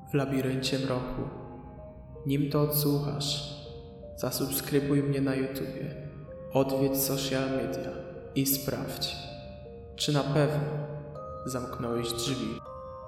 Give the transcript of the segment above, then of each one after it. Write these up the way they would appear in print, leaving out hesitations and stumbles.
w labiryncie mroku. Nim to odsłuchasz, zasubskrybuj mnie na YouTubie, odwiedź social media i sprawdź, czy na pewno zamknąłeś drzwi.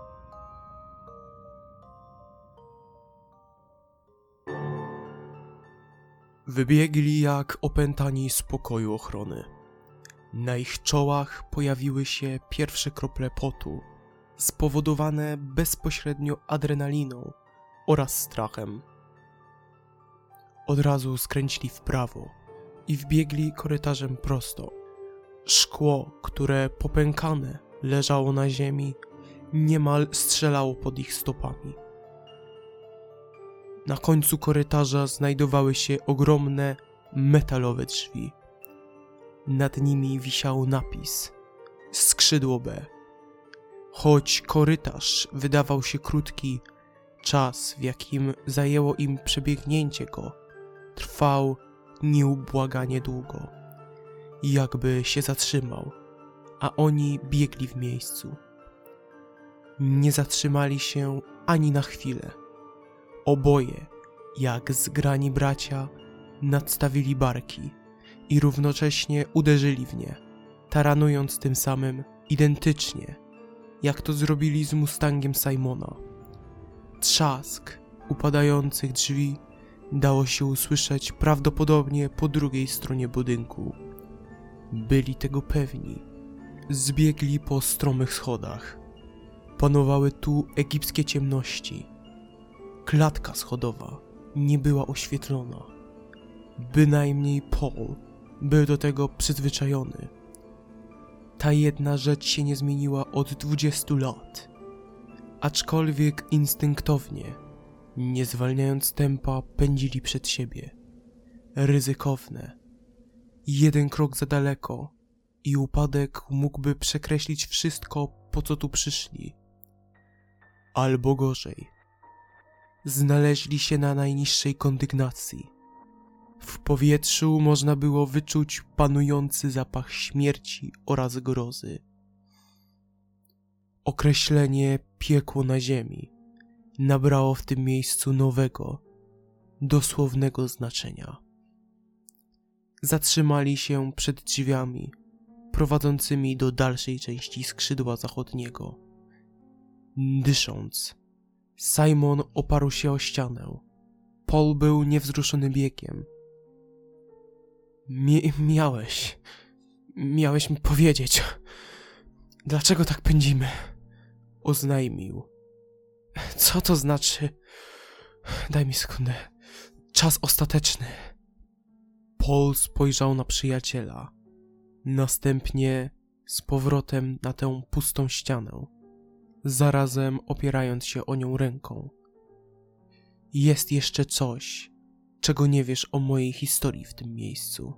Wybiegli jak opętani z pokoju ochrony. Na ich czołach pojawiły się pierwsze krople potu, spowodowane bezpośrednio adrenaliną oraz strachem. Od razu skręcili w prawo i wbiegli korytarzem prosto. Szkło, które popękane leżało na ziemi, niemal strzelało pod ich stopami. Na końcu korytarza znajdowały się ogromne, metalowe drzwi. Nad nimi wisiał napis Skrzydło B. Choć korytarz wydawał się krótki, czas, w jakim zajęło im przebiegnięcie go, trwał nieubłaganie długo. Jakby się zatrzymał, a oni biegli w miejscu. Nie zatrzymali się ani na chwilę. Oboje, jak zgrani bracia, nadstawili barki i równocześnie uderzyli w nie, taranując tym samym identycznie, jak to zrobili z Mustangiem Simona. Trzask upadających drzwi dało się usłyszeć prawdopodobnie po drugiej stronie budynku. Byli tego pewni. Zbiegli po stromych schodach. Panowały tu egipskie ciemności. Klatka schodowa nie była oświetlona. Bynajmniej Paul był do tego przyzwyczajony. Ta jedna rzecz się nie zmieniła od 20 lat. Aczkolwiek instynktownie, nie zwalniając tempa, pędzili przed siebie. Ryzykowne. Jeden krok za daleko i upadek mógłby przekreślić wszystko, po co tu przyszli. Albo gorzej. Znaleźli się na najniższej kondygnacji. W powietrzu można było wyczuć panujący zapach śmierci oraz grozy. Określenie piekło na ziemi nabrało w tym miejscu nowego, dosłownego znaczenia. Zatrzymali się przed drzwiami prowadzącymi do dalszej części skrzydła zachodniego. Dysząc, Simon oparł się o ścianę. Paul był niewzruszony biegiem. Miałeś mi powiedzieć. Dlaczego tak pędzimy? Oznajmił. Co to znaczy? Daj mi sekundę. Czas ostateczny. Paul spojrzał na przyjaciela. Następnie z powrotem na tę pustą ścianę, zarazem opierając się o nią ręką. Jest jeszcze coś, czego nie wiesz o mojej historii w tym miejscu.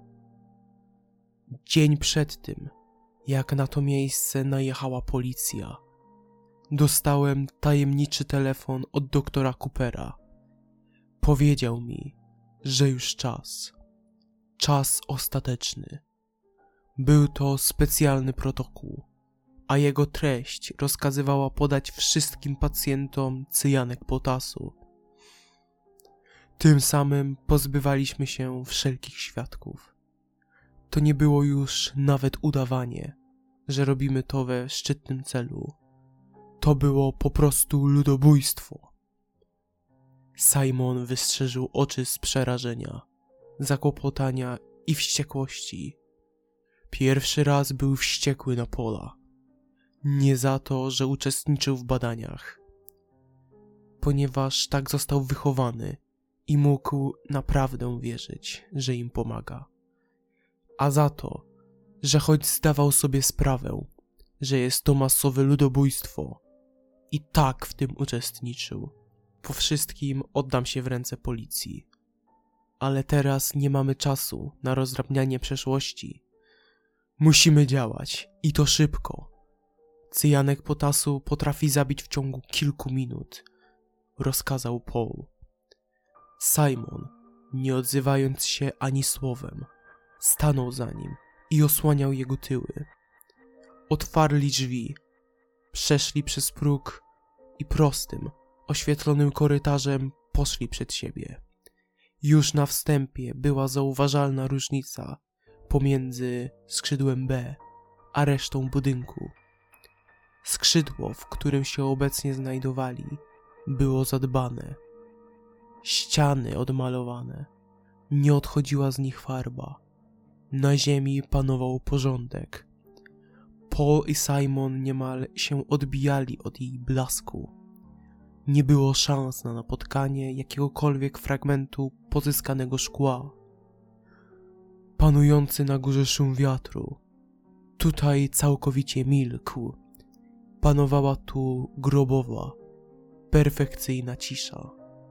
Dzień przed tym, jak na to miejsce najechała policja, dostałem tajemniczy telefon od doktora Coopera. Powiedział mi, że już czas. Czas ostateczny. Był to specjalny protokół, a jego treść rozkazywała podać wszystkim pacjentom cyjanek potasu. Tym samym pozbywaliśmy się wszelkich świadków. To nie było już nawet udawanie, że robimy to we szczytnym celu. To było po prostu ludobójstwo. Simon wystrzyżył oczy z przerażenia, zakłopotania i wściekłości. Pierwszy raz był wściekły na Paula. Nie za to, że uczestniczył w badaniach, ponieważ tak został wychowany i mógł naprawdę wierzyć, że im pomaga. A za to, że choć zdawał sobie sprawę, że jest to masowe ludobójstwo, i tak w tym uczestniczył. Po wszystkim oddam się w ręce policji. Ale teraz nie mamy czasu na rozdrabnianie przeszłości. Musimy działać i to szybko. Cyjanek potasu potrafi zabić w ciągu kilku minut, rozkazał Paul. Simon, nie odzywając się ani słowem, stanął za nim i osłaniał jego tyły. Otwarli drzwi, przeszli przez próg i prostym, oświetlonym korytarzem poszli przed siebie. Już na wstępie była zauważalna różnica pomiędzy skrzydłem B a resztą budynku. Skrzydło, w którym się obecnie znajdowali, było zadbane. Ściany odmalowane. Nie odchodziła z nich farba. Na ziemi panował porządek. Paul i Simon niemal się odbijali od jej blasku. Nie było szans na napotkanie jakiegokolwiek fragmentu pozyskanego szkła. Panujący na górze szum wiatru tutaj całkowicie milkł. Panowała tu grobowa, perfekcyjna cisza.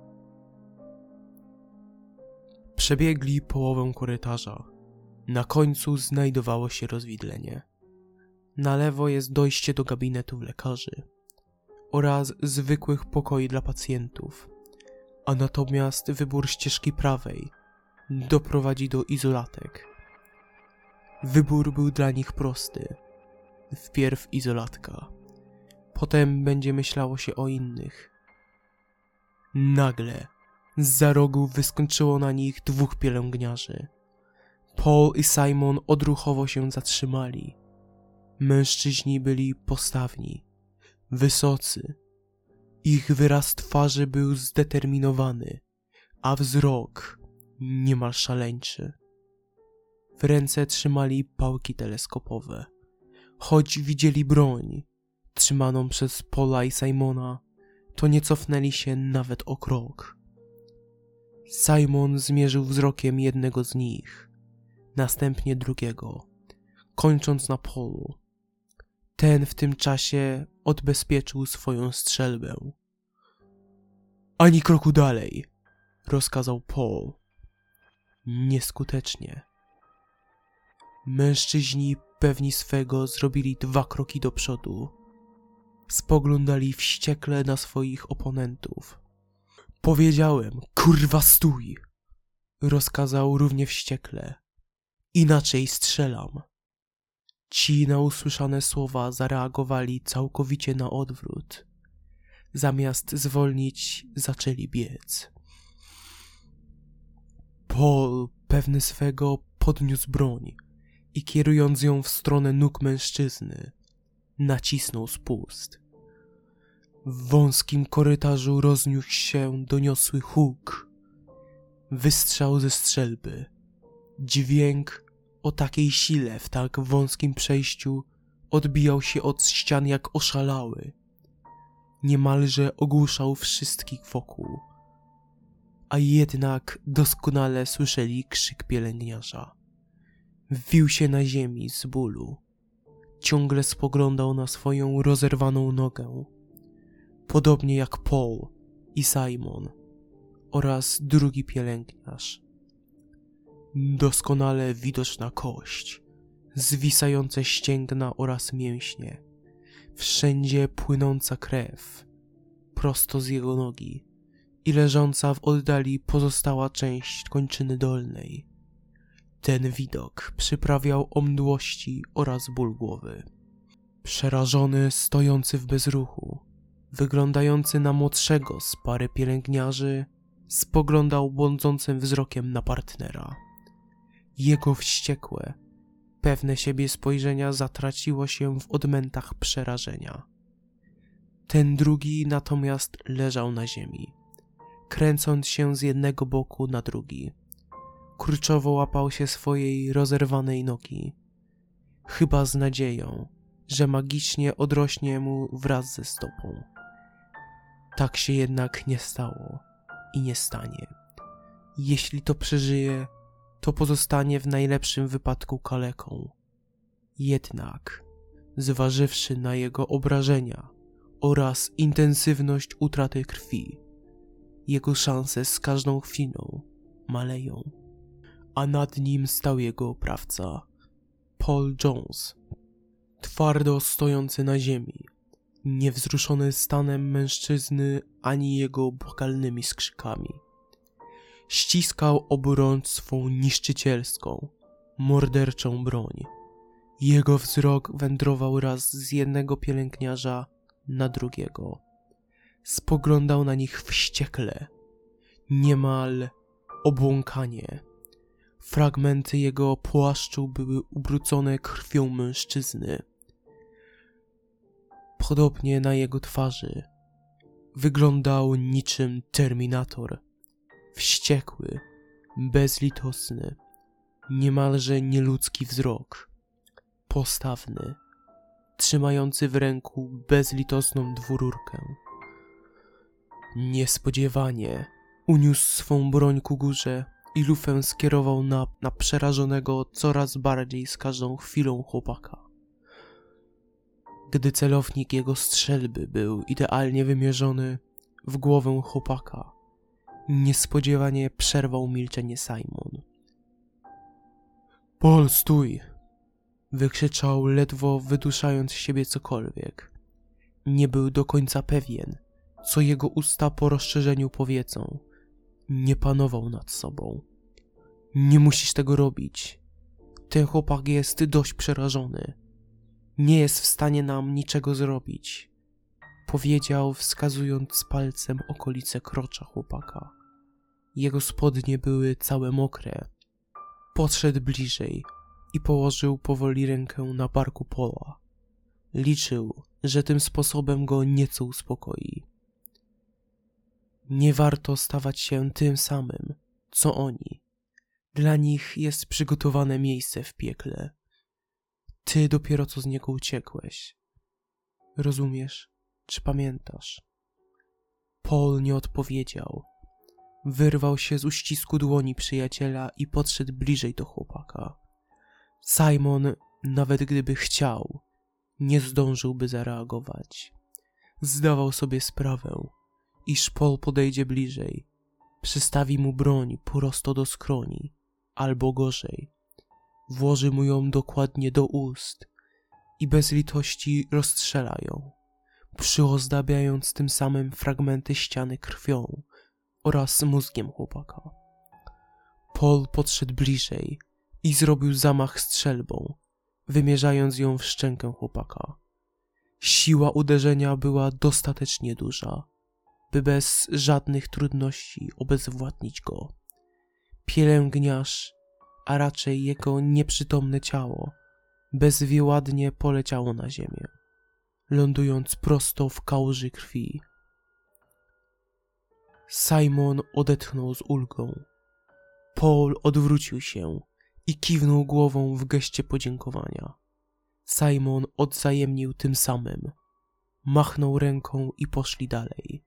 Przebiegli połowę korytarza. Na końcu znajdowało się rozwidlenie. Na lewo jest dojście do gabinetów lekarzy oraz zwykłych pokoi dla pacjentów, a natomiast wybór ścieżki prawej doprowadzi do izolatek. Wybór był dla nich prosty. Wpierw izolatka. Potem będzie myślało się o innych. Nagle zza rogu wyskoczyło na nich 2 pielęgniarzy. Paul i Simon odruchowo się zatrzymali. Mężczyźni byli postawni, wysocy. Ich wyraz twarzy był zdeterminowany, a wzrok niemal szaleńczy. W ręce trzymali pałki teleskopowe. Choć widzieli broń trzymaną przez Paula i Simona, to nie cofnęli się nawet o krok. Simon zmierzył wzrokiem jednego z nich, następnie drugiego, kończąc na Paulu. Ten w tym czasie odbezpieczył swoją strzelbę. Ani kroku dalej, rozkazał Paul. Nieskutecznie. Mężczyźni pewni swego zrobili 2 kroki do przodu. Spoglądali wściekle na swoich oponentów. Powiedziałem, kurwa stój! Rozkazał równie wściekle. Inaczej strzelam. Ci na usłyszane słowa zareagowali całkowicie na odwrót. Zamiast zwolnić, zaczęli biec. Paul, pewny swego, podniósł broń i kierując ją w stronę nóg mężczyzny, nacisnął spust. W wąskim korytarzu rozniósł się doniosły huk. Wystrzał ze strzelby. Dźwięk o takiej sile w tak wąskim przejściu odbijał się od ścian jak oszalały. Niemalże ogłuszał wszystkich wokół. A jednak doskonale słyszeli krzyk pielęgniarza. Wił się na ziemi z bólu. Ciągle spoglądał na swoją rozerwaną nogę. Podobnie jak Paul i Simon oraz drugi pielęgniarz. Doskonale widoczna kość, zwisające ścięgna oraz mięśnie. Wszędzie płynąca krew, prosto z jego nogi i leżąca w oddali pozostała część kończyny dolnej. Ten widok przyprawiał o mdłości oraz ból głowy. Przerażony, stojący w bezruchu, wyglądający na młodszego z pary pielęgniarzy, spoglądał błądzącym wzrokiem na partnera. Jego wściekłe, pewne siebie spojrzenia zatraciło się w odmętach przerażenia. Ten drugi natomiast leżał na ziemi, kręcąc się z jednego boku na drugi. Kurczowo łapał się swojej rozerwanej nogi, chyba z nadzieją, że magicznie odrośnie mu wraz ze stopą. Tak się jednak nie stało i nie stanie. Jeśli to przeżyje, to pozostanie w najlepszym wypadku kaleką. Jednak, zważywszy na jego obrażenia oraz intensywność utraty krwi, jego szanse z każdą chwilą maleją. A nad nim stał jego oprawca, Paul Jones, twardo stojący na ziemi, niewzruszony stanem mężczyzny ani jego błagalnymi skrzykami. Ściskał obu rąk swą niszczycielską, morderczą broń. Jego wzrok wędrował raz z jednego pielęgniarza na drugiego. Spoglądał na nich wściekle, niemal obłąkanie. Fragmenty jego płaszczu były ubrudzone krwią mężczyzny. Podobnie na jego twarzy wyglądał niczym Terminator. Wściekły, bezlitosny, niemalże nieludzki wzrok. Postawny, trzymający w ręku bezlitosną dwururkę. Niespodziewanie uniósł swą broń ku górze i lufę skierował na przerażonego coraz bardziej z każdą chwilą chłopaka. Gdy celownik jego strzelby był idealnie wymierzony w głowę chłopaka, niespodziewanie przerwał milczenie Simon. Paul, stój! Wykrzyczał, ledwo wyduszając z siebie cokolwiek. Nie był do końca pewien, co jego usta po rozszerzeniu powiedzą. Nie panował nad sobą. Nie musisz tego robić. Ten chłopak jest dość przerażony. Nie jest w stanie nam niczego zrobić. Powiedział, wskazując palcem okolice krocza chłopaka. Jego spodnie były całe mokre. Podszedł bliżej i położył powoli rękę na barku Paula. Liczył, że tym sposobem go nieco uspokoi. Nie warto stawać się tym samym, co oni. Dla nich jest przygotowane miejsce w piekle. Ty dopiero co z niego uciekłeś. Rozumiesz, czy pamiętasz? Paul nie odpowiedział. Wyrwał się z uścisku dłoni przyjaciela i podszedł bliżej do chłopaka. Simon, nawet gdyby chciał, nie zdążyłby zareagować. Zdawał sobie sprawę, iż Paul podejdzie bliżej, przystawi mu broń prosto do skroni, albo gorzej, włoży mu ją dokładnie do ust i bez litości rozstrzela ją, przyozdabiając tym samym fragmenty ściany krwią oraz mózgiem chłopaka. Paul podszedł bliżej i zrobił zamach strzelbą, wymierzając ją w szczękę chłopaka. Siła uderzenia była dostatecznie duża, by bez żadnych trudności obezwładnić go. Pielęgniarz, a raczej jego nieprzytomne ciało, bezwładnie poleciało na ziemię, lądując prosto w kałuży krwi. Simon odetchnął z ulgą. Paul odwrócił się i kiwnął głową w geście podziękowania. Simon odwzajemnił tym samym. Machnął ręką i poszli dalej.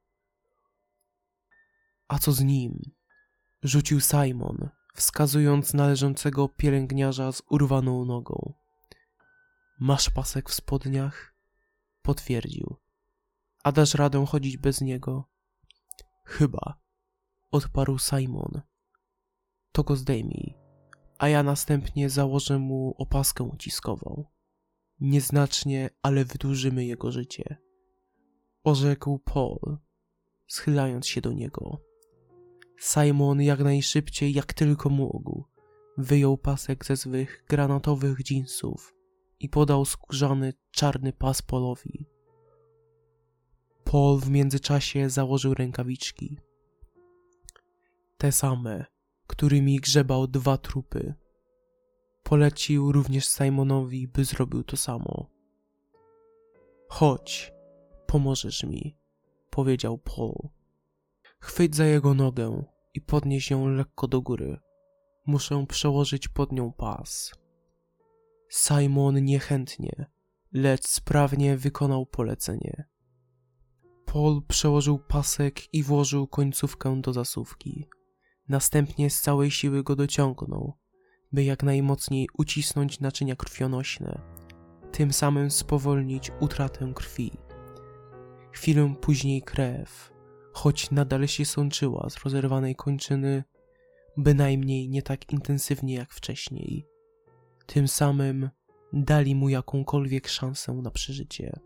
A co z nim? Rzucił Simon, wskazując na leżącego pielęgniarza z urwaną nogą. Masz pasek w spodniach? Potwierdził. A dasz radę chodzić bez niego? Chyba, odparł Simon. To go zdejmij, a ja następnie założę mu opaskę uciskową. Nieznacznie, ale wydłużymy jego życie. Orzekł Paul, schylając się do niego. Simon jak najszybciej, jak tylko mógł, wyjął pasek ze swych granatowych dżinsów i podał skórzany, czarny pas Paulowi. Paul w międzyczasie założył rękawiczki. Te same, którymi grzebał 2 trupy. Polecił również Simonowi, by zrobił to samo. Chodź, pomożesz mi, powiedział Paul. Chwyć za jego nogę i podnieś ją lekko do góry. Muszę przełożyć pod nią pas. Simon niechętnie, lecz sprawnie wykonał polecenie. Paul przełożył pasek i włożył końcówkę do zasuwki. Następnie z całej siły go dociągnął, by jak najmocniej ucisnąć naczynia krwionośne, tym samym spowolnić utratę krwi. Chwilę później krew, choć nadal się sączyła z rozerwanej kończyny, bynajmniej nie tak intensywnie jak wcześniej. Tym samym dali mu jakąkolwiek szansę na przeżycie.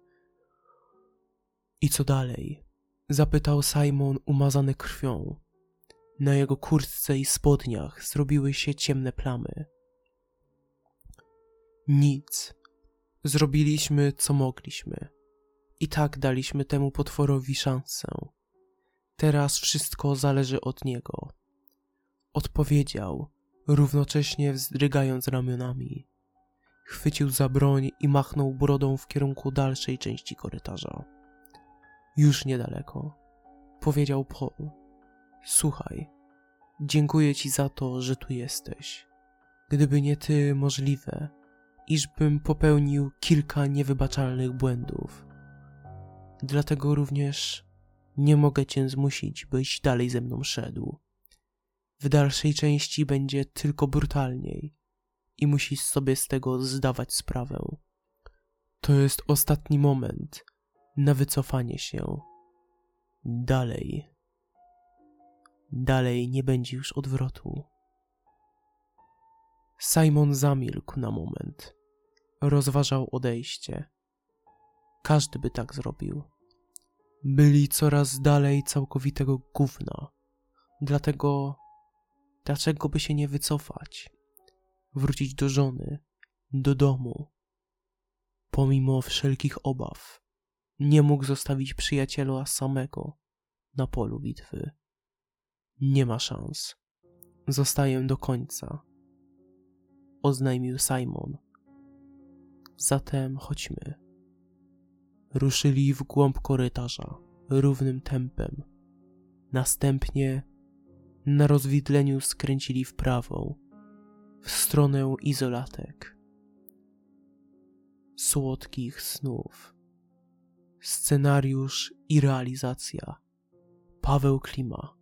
I co dalej? Zapytał Simon umazany krwią. Na jego kurtce i spodniach zrobiły się ciemne plamy. Nic. Zrobiliśmy, co mogliśmy. I tak daliśmy temu potworowi szansę. Teraz wszystko zależy od niego. Odpowiedział, równocześnie wzdrygając ramionami. Chwycił za broń i machnął brodą w kierunku dalszej części korytarza. Już niedaleko. Powiedział Paul. Słuchaj, dziękuję ci za to, że tu jesteś. Gdyby nie ty, możliwe, iżbym popełnił kilka niewybaczalnych błędów. Dlatego również nie mogę cię zmusić, byś dalej ze mną szedł. W dalszej części będzie tylko brutalniej i musisz sobie z tego zdawać sprawę. To jest ostatni moment na wycofanie się. Dalej nie będzie już odwrotu. Simon zamilkł na moment. Rozważał odejście. Każdy by tak zrobił. Byli coraz dalej całkowitego gówna. Dlaczego by się nie wycofać? Wrócić do żony, do domu. Pomimo wszelkich obaw, nie mógł zostawić przyjaciela samego na polu bitwy. Nie ma szans. Zostaję do końca, oznajmił Simon. Zatem chodźmy. Ruszyli w głąb korytarza, równym tempem. Następnie na rozwidleniu skręcili w prawo, w stronę izolatek. Słodkich snów. Scenariusz i realizacja. Paweł Klima.